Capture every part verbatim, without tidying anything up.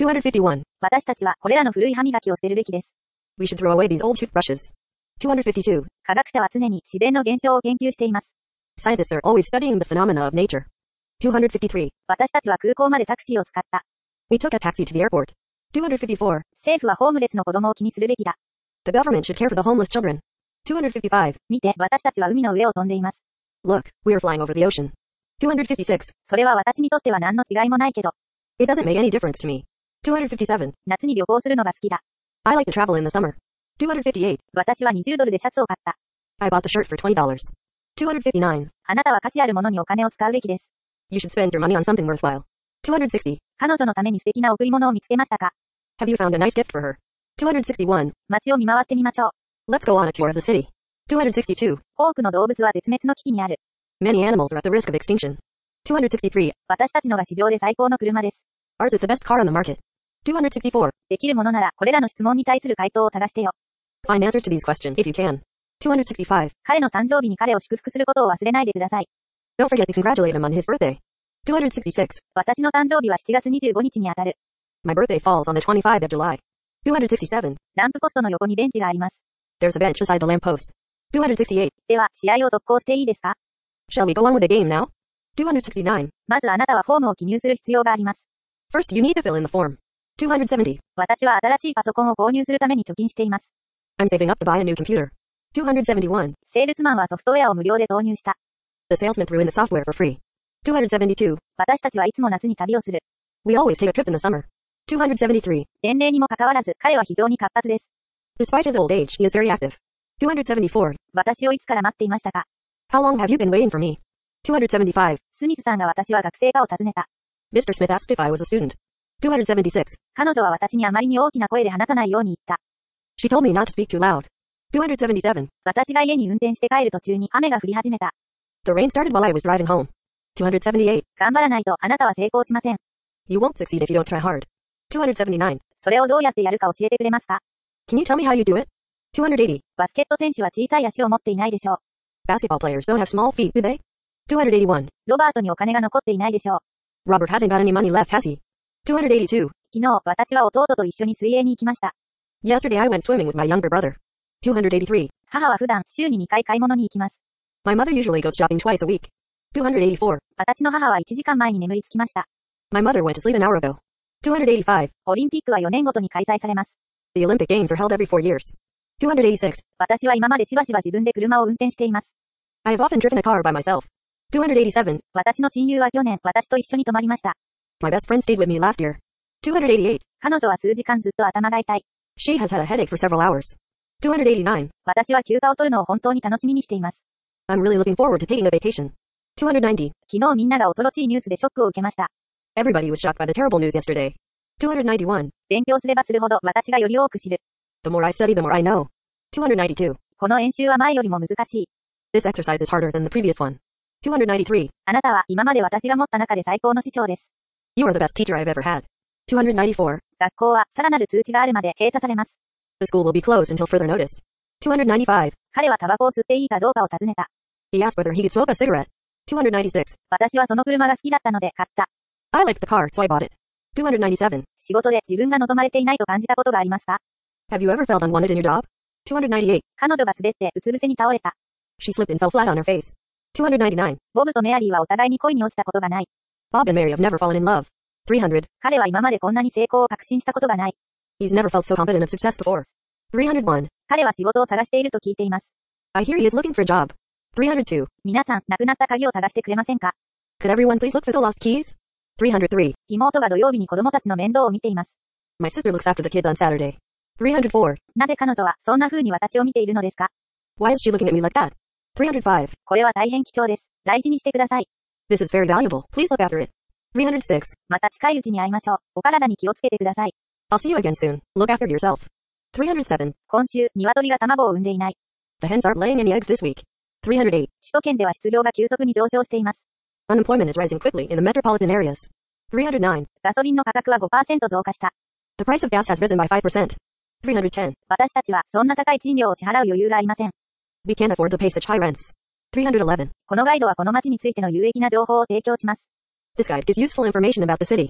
two hundred fifty-one. 私たちはこれらの古い歯磨きを捨てるべきです。 We should throw away these old toothbrushes. two hundred fifty-two. 科学者は常に自然の現象を研究しています。 Scientists are always studying the phenomena of nature. two hundred fifty-three. 私たちは空港までタクシーを使った。 We took a taxi to the airport. two hundred fifty-four. 政府はホームレスの子供を気にするべきだ。 The government should care for the homeless children. two hundred fifty-five. 見て、私たちは海の上を飛んでいます。 Look, we are flying over the ocean. two hundred fifty-six. それは私にとっては何の違いもないけど。 It doesn't make any difference to me. two hundred fifty-seven. 夏に旅行するのが好きだ。 I like to travel in the summer. two hundred fifty-eight. 私はにじゅうドルでシャツを買った。 I bought the shirt for twenty dollars. two hundred fifty-nine. あなたは価値あるものにお金を使うべきです。 You should spend your money on something worthwhile. two hundred sixty. 彼女のために素敵な贈り物を見つけましたか？ Have you found a nice gift for her? two hundred sixty-one. 街を見回ってみましょう。 Let's go on a tour of the city. two hundred sixty-two. 多くの動物は絶滅の危機にある。 Many animals are at the risk of extinction. two hundred sixty-three. 私たちのが市場で最高の車です。 Ours is the best car on the market. two hundred sixty-four. できるものならこれらの質問に対する回答を探してよ。 Find answers to these questions if you can. two hundred sixty-five. 彼の誕生日に彼を祝福することを忘れないでください。 Don't forget to congratulate him on his birthday. two hundred sixty-six. 私の誕生日はしちがつにじゅうごにちにあたる。 My birthday falls on the twenty-fifth of July. two hundred sixty-seven. ランプポストの横にベンチがあります。 There's a bench beside the lamppost. two hundred sixty-eight. では、試合を続行していいですか？ Shall we go on with the game now? two hundred sixty-nine. まずあなたはフォームを記入する必要があります。 First, you need to fill in the form. two hundred seventy. 私は新しいパソコンを購入するために貯金しています。 I'm saving up to buy a new computer. two hundred seventy-one. セールスマンはソフトウェアを無料で投入した。 The salesman threw in the software for free. two hundred seventy-two. 私たちはいつも夏に旅をする。 We always take a trip in the summer. two hundred seventy-three. 年齢にもかかわらず、彼は非常に活発です。 Despite his old age, he is very active. two hundred seventy-four. 私をいつから待っていましたか？ How long have you been waiting for me? two hundred seventy-five. スミスさんが私は学生かを尋ねた。 Mister Smith asked if I was a student. two hundred seventy-six. 彼女は私にあまりに大きな声で話さないように言った。 She told me not to speak too loud. two hundred seventy-seven. 私が家に運転して帰る途中に雨が降り始めた。 The rain started while I was driving home. two hundred seventy-eight. 頑張らないとあなたは成功しません。 You won't succeed if you don't try hard. two hundred seventy-nine. それをどうやってやるか教えてくれますか？ Can you tell me how you do it? two hundred eighty. バスケット選手は小さい足を持っていないでしょう。 Basketball players don't have small feet, do they? two hundred eighty-one. ロバートにお金が残っていないでしょう。 Robert hasn't got any money left, has he? two hundred eighty-two. 昨日、私は弟と一緒に水泳に行きました。 Yesterday I went swimming with my younger brother. two hundred eighty-three. 母は普段、週ににかい買い物に行きます。 My mother usually goes shopping twice a week. two hundred eighty-four. 私の母はいちじかんまえに眠りつきました。 My mother went to sleep an hour ago. two hundred eighty-five. オリンピックはよねんごとに開催されます。 The Olympic Games are held every four years. two hundred eighty-six. 私は今までしばしば自分で車を運転しています。 I have often driven a car by myself. two hundred eighty-seven. 私の親友は去年、私と一緒に泊まりました。 My best friend stayed with me last year. two hundred eighty-eight. 彼女は数時間ずっと頭が痛い。 She has had a headache for several hours. two hundred eighty-nine. 私は休暇を取るのを本当に楽しみにしています。 I'm really looking forward to taking a vacation. two hundred ninety. 昨日みんなが恐ろしいニュースでショックを受けました。 Everybody was shocked by the terrible news yesterday. two hundred ninety-one. 勉強すればするほど私がより多く知る。 The more I study, the more I know. two hundred ninety-two. この演習は前よりも難しい。 This exercise is harder than the previous one. two hundred ninety-three. あなたは今まで私が持った中で最高の師匠です。 You are the best teacher I've ever had. two hundred ninety-four. 学校はさらなる通知があるまで閉鎖されます。 The school will be closed until further notice. two hundred ninety-five. 彼はタバコを吸っていいかどうかを尋ねた。 He asked whether he could smoke a cigarette. two hundred ninety-six. 私はその車が好きだったので買った。 I liked the car, so I bought it. two hundred ninety-seven. 仕事で自分が望まれていないと感じたことがありますか？ Have you ever felt unwanted in your job? two hundred ninety-eight. 彼女が滑ってうつ伏せに倒れた。 She slipped and fell flat on her face. two hundred ninety-nine. ボブとメアリーはお互いに恋に落ちたことがない。 Bob and Mary have never fallen in love. three hundred. 彼は今までこんなに成功を確信したことがない。 He's never felt so confident of success before. three hundred one. 彼は仕事を探していると聞いています。 I hear he is looking for a job. three hundred two. 皆さん、亡くなった鍵を探してくれませんか？ Could everyone please look for the lost keys? three hundred three. 妹が土曜日に子供たちの面倒を見ています。 My sister looks after the kids on Saturday. three hundred four. なぜ彼女はそんな風に私を見ているのですか？ Why is she looking at me like that? three hundred five. これは大変貴重です。大事にしてください。 This is very valuable. Please look after it. three hundred six. また近いうちに会いましょう。お体に気をつけてください。 I'll see you again soon. Look after yourself. three hundred seven. 今週、鶏が卵を産んでいない。 The hens aren't laying any eggs this week. three hundred eight. 首都圏では失業が急速に上昇しています。 Unemployment is rising quickly in the metropolitan areas. three hundred nine. ガソリンの価格は ごパーセント 増加した。 The price of gas has risen by five percent. three hundred ten. 私たちはそんな高い賃料を支払う余裕がありません。 We can't afford to pay such high rents. three hundred eleven. このガイドはこの街についての有益な情報を提供します。 This guide gives useful information about the city.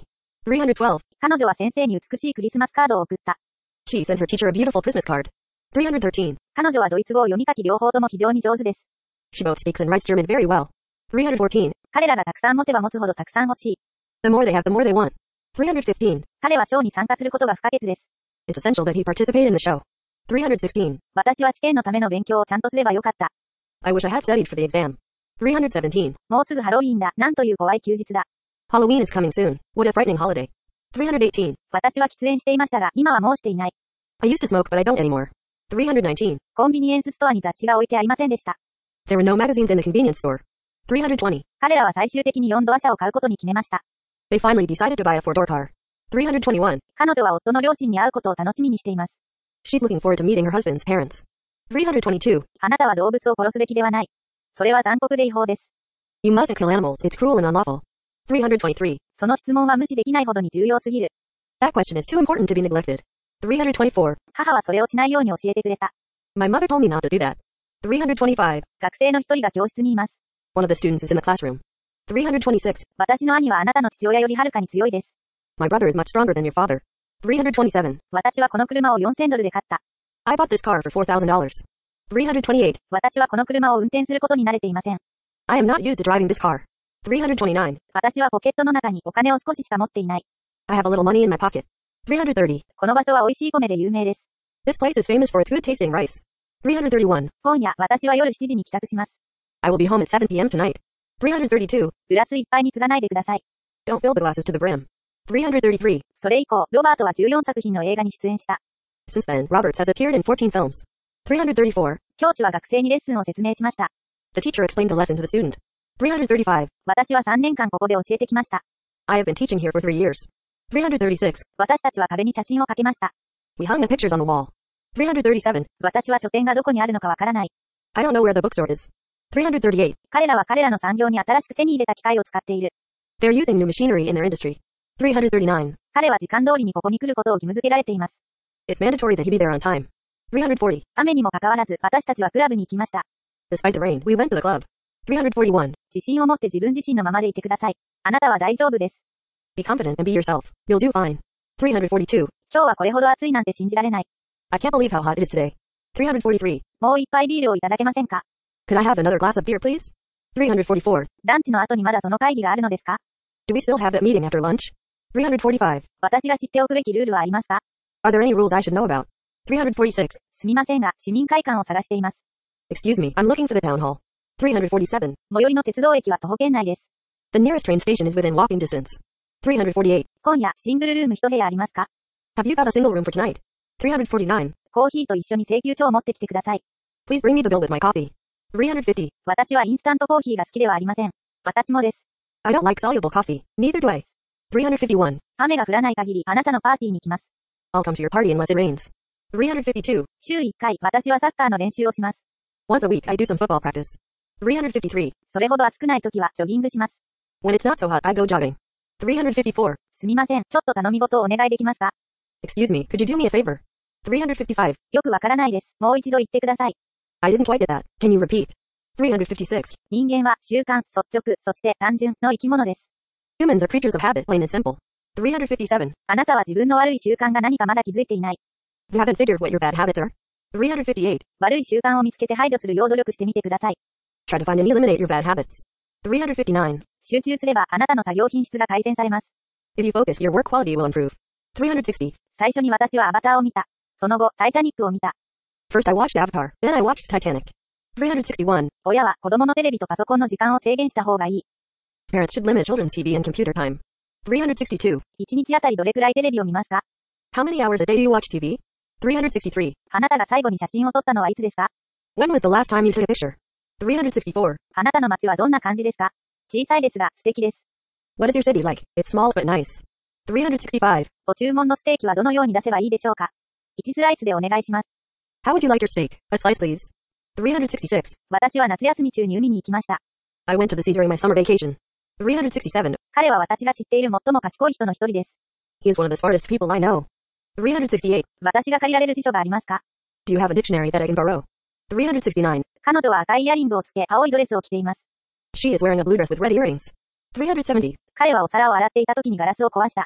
three hundred twelve. 彼女は先生に美しいクリスマスカードを送った。 She sent her teacher a beautiful Christmas card. three hundred thirteen. 彼女はドイツ語を読み書き両方とも非常に上手です。 She both speaks and writes German very well. three hundred fourteen. 彼らがたくさん持てば持つほどたくさん欲しい。 The more they have, the more they want. three hundred fifteen. 彼はショーに参加することが不可欠です。 It's essential that he participate in the show. three hundred sixteen. 私は試験のための勉強をちゃんとすればよかった。 I wish I had studied for the exam. three hundred seventeen. もうすぐハロウィーンだ。なんという怖い休日だ。 Halloween is coming soon. What a frightening holiday. three hundred eighteen. 私は喫煙していましたが、今はもうしていない。 I used to smoke, but I don't anymore. three hundred nineteen. コンビニエンスストアに雑誌が置いてありませんでした。 There were no magazines in the convenience store. three hundred twenty. 彼らは最終的によんドア車を買うことに決めました。 They finally decided to buy a four-door car. three hundred twenty-one. 彼女は夫の両親に会うことを楽しみにしています。 She's looking forward to meeting her husband's parents. three hundred twenty-two. あなたは動物を殺すべきではない。それは残酷で違法です。 You mustn't kill animals. It's cruel and unlawful. three hundred twenty-three. その質問は無視できないほどに重要すぎる。 That question is too important to be neglected. three hundred twenty-four. 母はそれをしないように教えてくれた。 My mother told me not to do that. three hundred twenty-five. 学生の一人が教室にいます。 One of the students is in the classroom. three hundred twenty-six. 私の兄はあなたの父親よりはるかに強いです。 My brother is much stronger than your father. three hundred twenty-seven. 私はこの車をよんせんドルで買った。 I bought this car for four thousand dollars. three hundred twenty-eight. 私はこの車を運転することに慣れていません。 I am not used to driving this car. three hundred twenty-nine. 私はポケットの中にお金を少ししか持っていない。 I have a little money in my pocket. three hundred thirty. この場所は美味しい米で有名です。 This place is famous for its good tasting rice. three hundred thirty-one. 今夜、私は夜しちじに帰宅します。 I will be home at seven p.m. tonight. three hundred thirty-two. グラスいっぱいに継がないでください。 Don't fill the glasses to the brim. three hundred thirty-three. それ以降、ロバートはじゅうよんさく品の映画に出演した。 Since then, Roberts has appeared in fourteen films. three hundred thirty-four. 教師は学生にレッスンを説明しました。 The teacher explained the lesson to the student. three hundred thirty-five. 私はさんねんかんここで教えてきました。 I have been teaching here for three years. three hundred thirty-six. 私たちは壁に写真をかけました。 We hung the pictures on the wall. three hundred thirty-seven. 私は書店がどこにあるのかわからない。 I don't know where the bookstore is. three hundred thirty-eight. 彼らは彼らの産業に新しく手に入れた機械を使っている。 They're using new machinery in their industry. three hundred thirty-nine. 彼は時間通りにここに来ることを義務付けられています。 It's mandatory that he be there on time. three hundred forty. 雨にもかかわらず、私たちはクラブに行きました。 Despite the rain, we went to the club. three hundred forty-one. 自信を持って自分自身のままでいてください。あなたは大丈夫です。 Be confident and be yourself. You'll do fine. three hundred forty-two. 今日はこれほど暑いなんて信じられない。 I can't believe how hot it is today. three hundred forty-three. もう一杯ビールをいただけませんか？ Could I have another glass of beer, please? three hundred forty-four. ランチの後にまだその会議があるのですか？ Do we still have that meeting after lunch? three hundred forty-five. 私が知っておくべきルールはありますか？ Are there any rules I should know about? three hundred forty-six. すみませんが、市民会館を探しています。 Excuse me, I'm looking for the town hall. three hundred forty-seven. 最寄りの鉄道駅は徒歩圏内です。 The nearest train station is within walking distance. three hundred forty-eight. 今夜、シングルルーム一部屋ありますか？ Have you got a single room for tonight? three hundred forty-nine. コーヒーと一緒に請求書を持ってきてください。 Please bring me the bill with my coffee. three hundred fifty. 私はインスタントコーヒーが好きではありません。私もです。 I don't like soluble coffee. Neither do I. three hundred fifty-one. 雨が降らない限り、あなたのパーティーに来ます。 I'll come to your party unless it rains. three hundred fifty-two. 週いっかい、私はサッカーの練習をします。 Once a week I do some football practice. three hundred fifty-three. それほど暑くない時は、ジョギングします。 When it's not so hot, I go jogging. three hundred fifty-four. すみません、ちょっと頼み事をお願いできますか？ Excuse me, could you do me a favor? three hundred fifty-five. よくわからないです。もう一度言ってください。 I didn't quite get that. Can you repeat? three hundred fifty-six. 人間は習慣、率直、そして単純の生き物です。 Humans are creatures of habit, plain and simple. three hundred fifty-seven. あなたは自分の悪い習慣が何かまだ気づいていない。 You haven't figured what your bad habits are? three hundred fifty-eight. 悪い習慣を見つけて排除するよう努力してみてください。 Try to find and eliminate your bad habits. three hundred fifty-nine. 集中すればあなたの作業品質が改善されます。 If you focus, your work quality will improve. three hundred sixty. 最初に私はアバターを見た。その後、タイタニックを見た。 First I watched Avatar, then I watched Titanic. three hundred sixty-one. 親は子供のテレビとパソコンの時間を制限した方がいい。 Parents should limit children's T V and computer time. three hundred sixty-two. 一日あたりどれくらいテレビを見ますか？ How many hours a day do you watch T V? three hundred sixty-three. あなたが最後に写真を撮ったのはいつですか？ When was the last time you took a picture? three hundred sixty-four. あなたの街はどんな感じですか？小さいですが素敵です。 What is your city like? It's small but nice. three hundred sixty-five. ご注文のステーキはどのように出せばいいでしょうか？いちスライスでお願いします。 How would you like your steak? A slice please. three hundred sixty-six. 私は夏休み中に海に行きました。 I went to the sea during my summer vacation. three hundred sixty-seven. 彼は私が知っている最も賢い人の一人です。 He is one of the smartest people I know. three hundred sixty-eight. 私が借りられる辞書がありますか？ Do you have a dictionary that I can borrow? three hundred sixty-nine. 彼女は赤いイヤリングをつけ、青いドレスを着ています。 She is wearing a blue dress with red earrings. three hundred seventy. 彼はお皿を洗っていた時にガラスを壊した。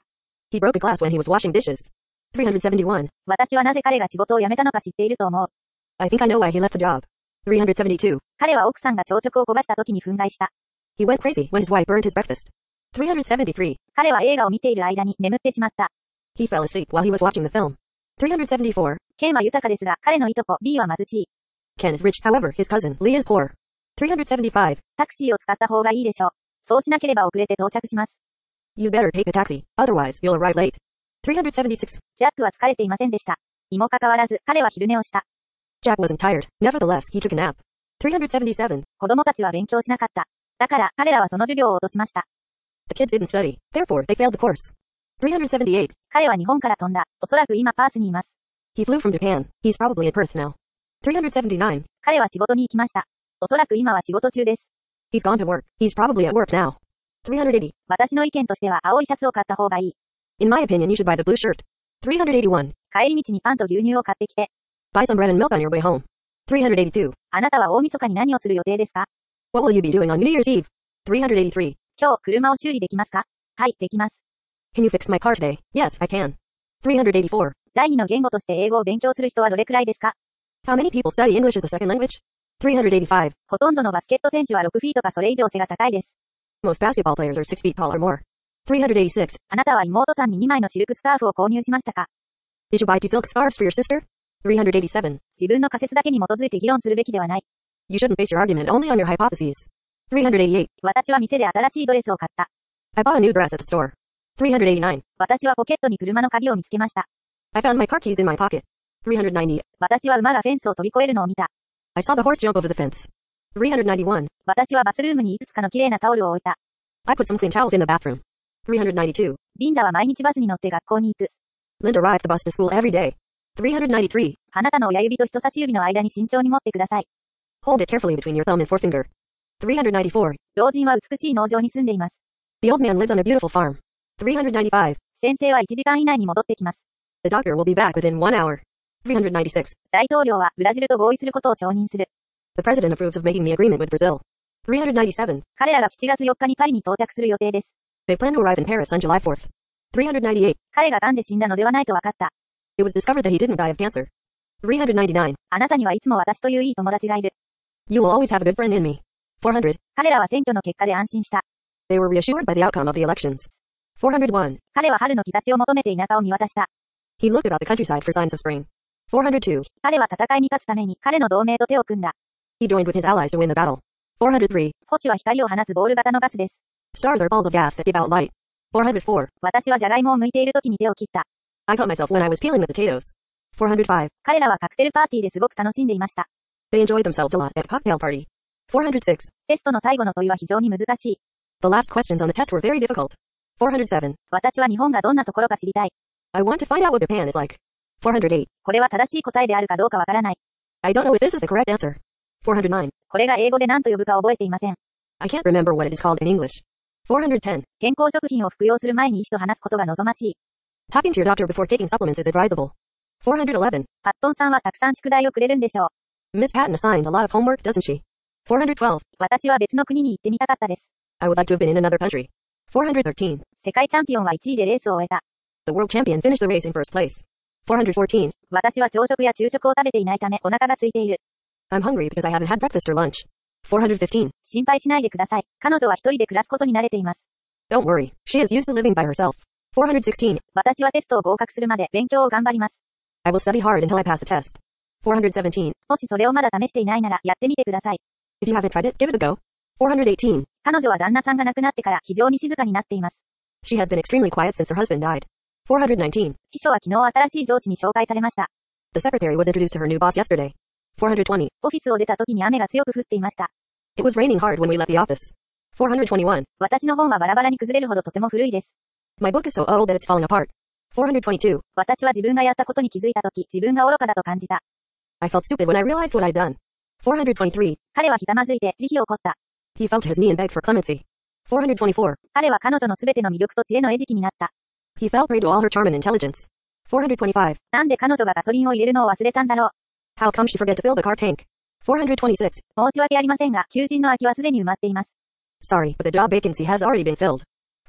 He broke a glass when he was washing dishes. three hundred seventy-one. 私はなぜ彼が仕事を辞めたのか知っていると思う。 I think I know why he left the job. three hundred seventy-two. 彼は奥さんが朝食を焦がした時に憤慨した。 He went crazy when his wife burned his breakfast. three hundred seventy-three. 彼は映画を見ている間に眠ってしまった。 He fell asleep while he was watching the film. three hundred seventy-four. ケンは豊かですが、彼のいとこ、リーは貧しい。 Ken is rich, however, his cousin, Lee is poor. three hundred seventy-five. タクシーを使った方がいいでしょう。そうしなければ遅れて到着します。 You better take a taxi, otherwise you'll arrive late. three hundred seventy-six. ジャックは疲れていませんでした。にもかかわらず、彼は昼寝をした。 Jack wasn't tired. Nevertheless, he took a nap. three hundred seventy-seven. 子供たちは勉強しなかった。だから、彼らはその授業を落としました。 The kids didn't study. Therefore, they failed the course. three hundred seventy-eight. 彼は日本から飛んだ。おそらく今パースにいます。 He flew from Japan. He's probably in Perth now. three hundred seventy-nine. 彼は仕事に行きました。おそらく今は仕事中です。 He's gone to work. He's probably at work now. three hundred eighty. 私の意見としては青いシャツを買った方がいい。 In my opinion, you should buy the blue shirt. three hundred eighty-one. 帰り道にパンと牛乳を買ってきて。 Buy some bread and milk on your way home. three hundred eighty-two. あなたは大晦日に何をする予定ですか？ What will you be doing on New Year's Eve? three hundred eighty-three. 今日、車を修理できますか？はい、できます。 Can you fix my car today? Yes, I can. three hundred eighty-four. 第二の言語として英語を勉強する人はどれくらいですか？ How many people study English as a second language? three hundred eighty-five. ほとんどのバスケット選手はろくフィートかそれ以上背が高いです。 Most basketball players are six feet tall or more. three hundred eighty-six. あなたは妹さんににまいのシルクスカーフを購入しましたか？ Did you buy two silk scarves for your sister? three hundred eighty-seven. 自分の仮説だけに基づいて議論するべきではない。 You shouldn't base your argument only on your hypotheses. three hundred eighty-eight. 私は店で新しいドレスを買った。 I bought a new dress at the store. three hundred eighty-nine. 私はポケットに車の鍵を見つけました。 I found my car keys in my pocket. three hundred ninety. 私は馬がフェンスを飛び越えるのを見た。 I saw the horse jump over the fence. three hundred ninety-one. 私はバスルームにいくつかの綺麗なタオルを置いた。 I put some clean towels in the bathroom. three hundred ninety-two. リンダは毎日バスに乗って学校に行く。 Linda rides the bus to school every day. three hundred ninety-three. あなたの親指と人差し指の間に慎重に持ってください。 Hold it carefully between your thumb and forefinger. three hundred ninety-four. 老人は美しい農場に住んでいます。 The old man lives on a beautiful farm. three hundred ninety-five. 先生はいちじかん以内に戻ってきます。 The doctor will be back within one hour. three hundred ninety-six. 大統領はブラジルと合意することを承認する。 The president approves of making the agreement with Brazil. three hundred ninety-seven. 彼らがしちがつよっかにパリに到着する予定です。 They plan to arrive in Paris on July fourth. three hundred ninety-eight. 彼が癌で死んだのではないと分かった。 It was discovered that he didn't die of cancer. three hundred ninety-nine. あなたにはいつも私といういい友達がいる。 You will always have a good friend in me. four hundred. 彼らは選挙の結果で安心した。 They were reassured by the outcome of the elections. four hundred one. 彼は春の兆しを求めて田舎を見渡した。 He looked about the countryside for signs of spring. four hundred two. 彼は戦いに勝つために彼の同盟と手を組んだ。 He joined with his allies to win the battle. four hundred three. 星は光を放つボール型のガスです。 Stars are balls of gas that give out light. four hundred four. 私はジャガイモを剥いている時に手を切った。 I cut myself when I was peeling the potatoes. four hundred five. 彼らはカクテルパーティーですごく楽しんでいました。 They enjoyed themselves a lot at cocktail party. four hundred six. テストの最後の問いは非常に難しい。 The last questions on the test were very difficult. four hundred seven. 私は日本がどんなところか知りたい。 I want to find out what Japan is like. four hundred eight. これは正しい答えであるかどうかわからない。 I don't know if this is the correct answer. four hundred nine. これが英語で何と呼ぶか覚えていません。 I can't remember what it is called in English. four hundred ten. 健康食品を服用する前に医師と話すことが望ましい。 Talking to your doctor before taking supplements is advisable. four hundred eleven. パットンさんはたくさん宿題をくれるんでしょう。 Miss Patton assigns a lot of homework, doesn't she? four hundred twelve. 私は別の国に行ってみたかったです。 I would like to have been in another country. four hundred thirteen. 世界チャンピオンはいちいでレースを終えた。 The world champion finished the race in first place. four hundred fourteen. 私は朝食や昼食を食べていないためお腹が空いている。 I'm hungry because I haven't had breakfast or lunch. four hundred fifteen. 心配しないでください。彼女は一人で暮らすことに慣れています。 Don't worry. She is used to living by herself. four hundred sixteen. 私はテストを合格するまで勉強を頑張ります。 I will study hard until I pass the test. four hundred seventeen. もしそれをまだ試していないならやってみてください。 If you haven't tried it, give it a go. four hundred eighteen. 彼女は旦那さんが亡くなってから非常に静かになっています。 She has been extremely quiet since her husband died. four hundred nineteen. 秘書は昨日新しい上司に紹介されました。 The secretary was introduced to her new boss yesterday. four hundred twenty. オフィスを出た時に雨が強く降っていました。 It was raining hard when we left the office. four hundred twenty-one. 私の本はバラバラに崩れるほどとても古いです。 My book is so old that it's falling apart. four hundred twenty-two. 私は自分がやったことに気づいた時、自分が愚かだと感じた。 I felt stupid when I realized what I'd done. four hundred twenty-three. 彼はひざまずいて慈悲を起こった。 He fell to his knee and begged for clemency. four hundred twenty-four. 彼は彼女のすべての魅力と知恵の餌食になった。 He fell prey to all her charm and intelligence. four hundred twenty-five. なんで彼女がガソリンを入れるのを忘れたんだろう。 How come she forget to fill the car tank? four hundred twenty-six. 申し訳ありませんが、求人の空きはすでに埋まっています。 Sorry, but the job vacancy has already been filled.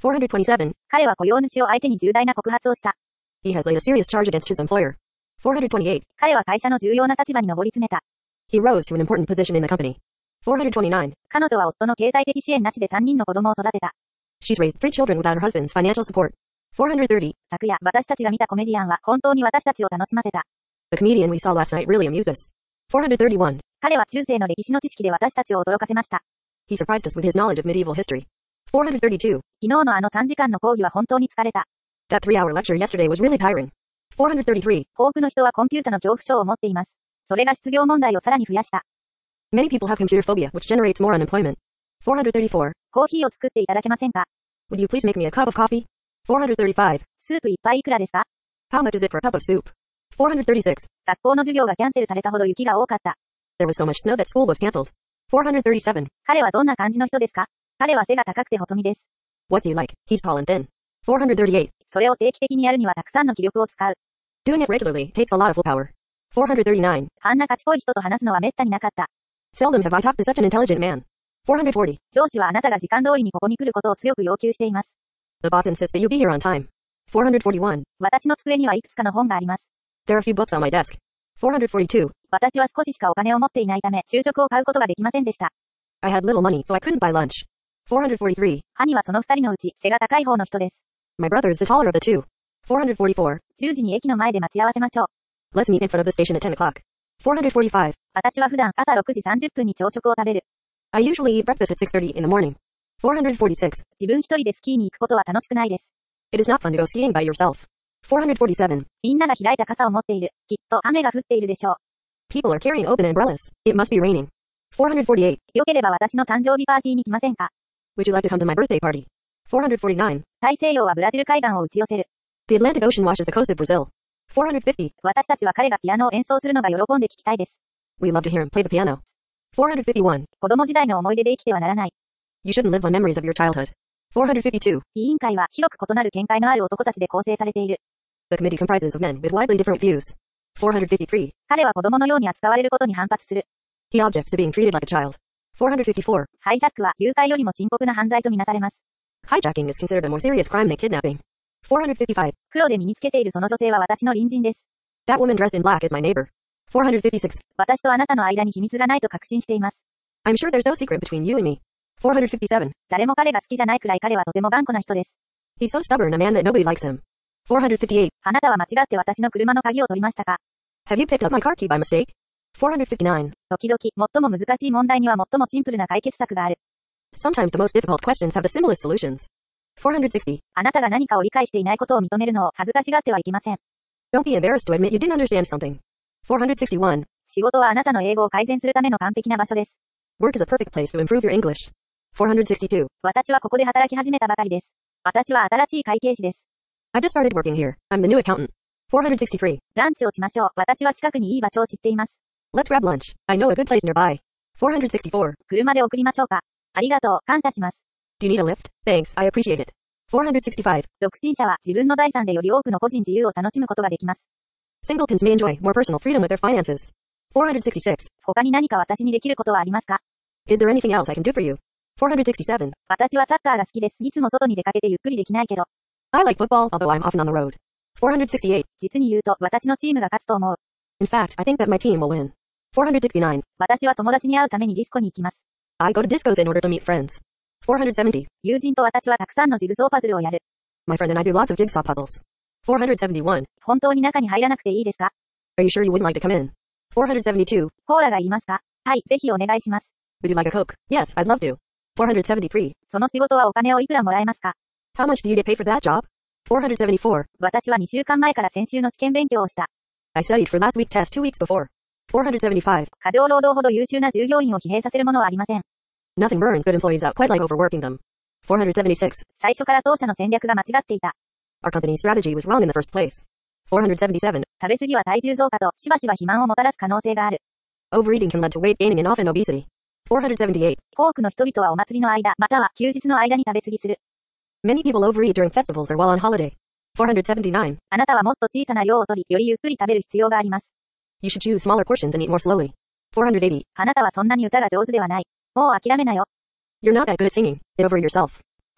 four hundred twenty-seven. 彼は雇用主を相手に重大な告発をした。 He has laid a serious charge against his employer. four hundred twenty-eight. 彼は会社の重要な立場に上り詰めた。 He rose to an important position in the company. four hundred twenty-nine. 彼女は夫の経済的支援なしでさんにんの子供を育てた。 She's raised three children without her husband's financial support. four hundred thirty. 昨夜、私たちが見たコメディアンは本当に私たちを楽しませた。 The comedian we saw last night really amused us. four hundred thirty-one. 彼は中世の歴史の知識で私たちを驚かせました。 He surprised us with his knowledge of medieval history. four hundred thirty-two. 昨日のあのさんじかんの講義は本当に疲れた。 That three-hour lecture yesterday was really tiring. four hundred thirty-three. 多くの人はコンピュータの恐怖症を持っています。それが失業問題をさらに増やした。 Many people have computer phobia, which generates more unemployment. four hundred thirty-four. コーヒーを作っていただけませんか？ Would you please make me a cup of coffee? four hundred thirty-five. スープ一杯いくらですか？ How much is it for a cup of soup? four hundred thirty-six. 学校の授業がキャンセルされたほど雪が多かった。 There was so much snow that school was cancelled. four hundred thirty-seven. 彼はどんな感じの人ですか？彼は背が高くて細身です。 What's he like? He's tall and thin. four hundred thirty-eight. それを定期的にやるにはたくさんの気力を使う。 Doing it regularly takes a lot of willpower. four hundred thirty-nine. あんな賢い人と話すのは滅多になかった。 Seldom have I talked to such an intelligent man. four hundred forty. 上司はあなたが時間通りにここに来ることを強く要求しています。 The boss insists that you be here on time. four hundred forty-one. 私の机にはいくつかの本があります。 There are a few books on my desk. four hundred forty-two. 私は少ししかお金を持っていないため、昼食を買うことができませんでした。 I had little money, so I couldn't buy lunch. four hundred forty-three. 兄はその二人のうち背が高い方の人です。 My brother is the taller of the two. four hundred forty-four. じゅうじに駅の前で待ち合わせましょう。 Let's meet in front of the station at ten o'clock. four hundred forty-five. 私は普段朝ろくじさんじゅっぷんに朝食を食べる。 I usually eat breakfast at six thirty in the morning. four hundred forty-six. 自分一人でスキーに行くことは楽しくないです。 It is not fun to go skiing by yourself. four hundred forty-seven. みんなが開いた傘を持っている。きっと雨が降っているでしょう。 People are carrying open umbrellas. It must be raining. four hundred forty-eight. よければ私の誕生日パーティーに来ませんか？ Would you like to come to my birthday party? four hundred forty-nine. 大西洋はブラジル海岸を打ち寄せる。 The Atlantic Ocean washes the coast of Brazil. four hundred fifty. 私たちは彼がピアノを演奏するのが喜んで聞きたいです。 We love to hear him play the piano. four hundred fifty-one. 子供時代の思い出で生きてはならない。 You shouldn't live on memories of your childhood. four hundred fifty-two. 委員会は広く異なる見解のある男たちで構成されている。 The committee comprises of men with widely different views. four hundred fifty-three. 彼は子供のように扱われることに反発する。 He objects to being treated like a child. four hundred fifty-four. ハイジャックは誘拐よりも深刻な犯罪とみなされます。 Hijacking is considered a more serious crime than kidnapping. four hundred fifty-five. 黒で身につけているその女性は私の隣人です。 That woman dressed in black is my neighbor. four hundred fifty-six. 私とあなたの間に秘密がないと確信しています。 I'm sure there's no secret between you and me. four hundred fifty-seven. 誰も彼が好きじゃないくらい彼はとても頑固な人です。 He's so stubborn, a man that nobody likes him. four hundred fifty-eight. あなたは間違って私の車の鍵を取りましたか？ Have you picked up my car key by mistake? four hundred fifty-nine. 時々、最も難しい問題には最もシンプルな解決策がある。 Sometimes the most difficult questions have the simplest solutions. four hundred sixty. あなたが何かを理解していないことを認めるのを恥ずかしがってはいけません。 Don't be embarrassed to admit you didn't understand something. four hundred sixty-one. 仕事はあなたの英語を改善するための完璧な場所です。 Work is a perfect place to improve your English. four hundred sixty-two. 私はここで働き始めたばかりです。私は新しい会計士です。 I just started working here. I'm the new accountant. four hundred sixty-three. ランチをしましょう。私は近くにいい場所を知っています。 Let's grab lunch. I know a good place nearby. four hundred sixty-four. 車で送りましょうか。ありがとう。感謝します。 Do you need a lift? Thanks. I appreciate it. four hundred sixty-five. 独身者は自分の財産でより多くの個人自由を楽しむことができます。 Singletons may enjoy more personal freedom with their finances. four hundred sixty-six. 他に何か私にできることはありますか？ Is there anything else I can do for you? four hundred sixty-seven. 私はサッカーが好きです。いつも外に出かけてゆっくりできないけど。 I like football, although I'm often on the road. four hundred sixty-eight. 実に言うと、私のチームが勝つと思う。 In fact, I think that my team will win. four hundred sixty-nine. 私は友達に会うためにディスコに行きます。 I go to discos in order to meet friends. four hundred seventy. 友人と私はたくさんのジグソーパズルをやる。 My friend and I do lots of jigsaw puzzles. four hundred seventy-one. 本当に中に入らなくていいですか？ Are you sure you wouldn't like to come in? four hundred seventy-two. コーラがいりますか？はい、ぜひお願いします。 Would you like a Coke? Yes, I'd love to. four hundred seventy-three. その仕事はお金をいくらもらえますか？ How much do you get paid for that job? four hundred seventy-four. 私はにしゅうかんまえから先週の試験勉強をした。 I studied for last week's test two weeks before. four hundred seventy-five. 過剰労働ほど優秀な従業員を疲弊させるものはありません。 Nothing burns good employees out quite like overworking them. four hundred seventy-six. 最初から当社の戦略が間違っていた。 Our company's strategy was wrong in the first place. four hundred seventy-seven. 食べ過ぎは体重増加としばしば肥満をもたらす可能性がある。 Overeating can lead to weight gaining and often obesity. four hundred seventy-eight. 多くの人々はお祭りの間、または休日の間に食べ過ぎする。 Many people overeat during festivals or while on holiday. four hundred seventy-nine. あなたはもっと小さな量を取り、よりゆっくり食べる必要があります。 You should choose smaller portions and eat more slowly. four hundred eighty. あなたはそんなに歌が上手ではない。もう諦めなよ。 You're not that good at singing. Get over yourself.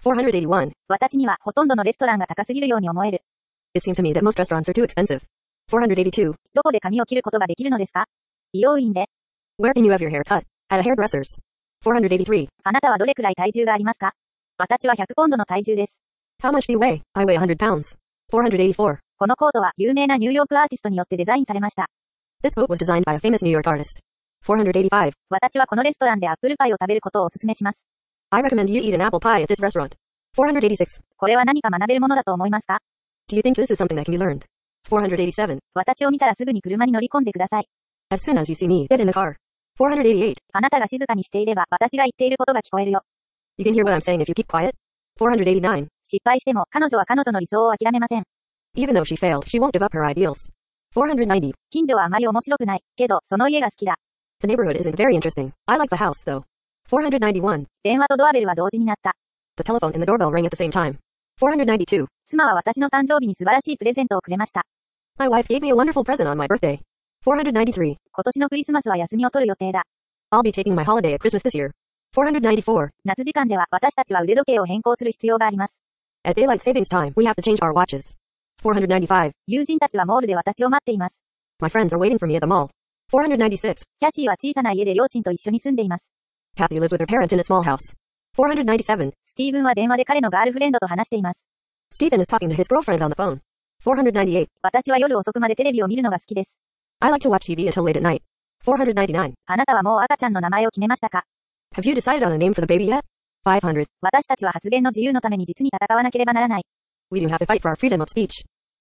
four hundred eighty-one. 私にはほとんどのレストランが高すぎるように思える。 It seems to me that most restaurants are too expensive. four hundred eighty-two. どこで髪を切ることができるのですか？美容院で。 Where can you have your hair cut? At a hairdresser's. four hundred eighty-three. あなたはどれくらい体重がありますか？私はひゃくポンドの体重です。 How much do you weigh? I weigh one hundred pounds. four hundred eighty-four. このコートは有名なニューヨークアーティストによってデザインされました。 This coat was designed by a famous New York artist. four hundred eighty-five. 私はこのレストランでアップルパイを食べることをお勧めします。 I recommend you eat an apple pie at this restaurant. four hundred eighty-six. これは何か学べるものだと思いますか？ Do you think this is something that can be learned? four hundred eighty-seven. 私を見たらすぐに車に乗り込んでください。 As soon as you see me, get in the car. four hundred eighty-eight. あなたが静かにしていれば私が言っていることが聞こえるよ。 You can hear what I'm saying if you keep quiet. four hundred eighty-nine. 失敗しても彼女は彼女の理想を諦めません。 Even though she failed, she won't give up her ideals. four hundred ninety. 近所はあまり面白くない。けど、その家が好きだ。 The neighborhood isn't very interesting. I like the house, though. four hundred ninety-one. 電話とドアベルは同時に鳴った。 The telephone and the doorbell rang at the same time. four hundred ninety-two. 妻は私の誕生日に素晴らしいプレゼントをくれました。 My wife gave me a wonderful present on my birthday. four hundred ninety-three. 今年のクリスマスは休みを取る予定だ。 I'll be taking my holiday at Christmas this year. four hundred ninety-four. 夏時間では私たちは腕時計を変更する必要があります。 At daylight savings time, we have to change our watches. four hundred ninety-five. 友人たちはモールで私を待っています。 My friends are waiting for me at the mall. four hundred ninety-six. キャシーは小さな家で両親と一緒に住んでいます。 Kathy lives with her parents in a small house. four hundred ninety-seven. スティーブンは電話で彼のガールフレンドと話しています。 Stephen is talking to his girlfriend on the phone. four hundred ninety-eight. 私は夜遅くまでテレビを見るのが好きです。 I like to watch T V until late at night. four hundred ninety-nine. あなたはもう赤ちゃんの名前を決めましたか？ Have you decided on a name for the baby yet? five hundred. 私たちは発言の自由のために実に戦わなければならない。 We do have to fight for our freedom of speech.